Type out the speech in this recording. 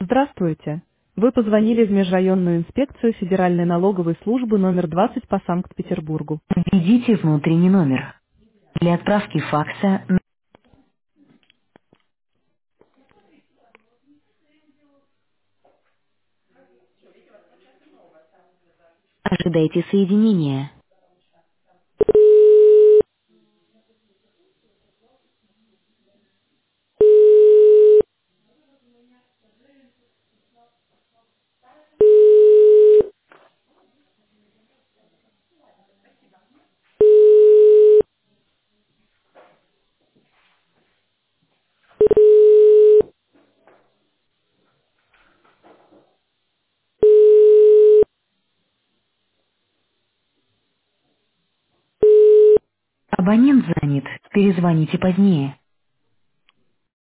Здравствуйте. Вы позвонили в Межрайонную инспекцию Федеральной налоговой службы номер 20 по Санкт-Петербургу. Введите внутренний номер. Для отправки факса ожидайте соединения. Абонент занят. Перезвоните позднее.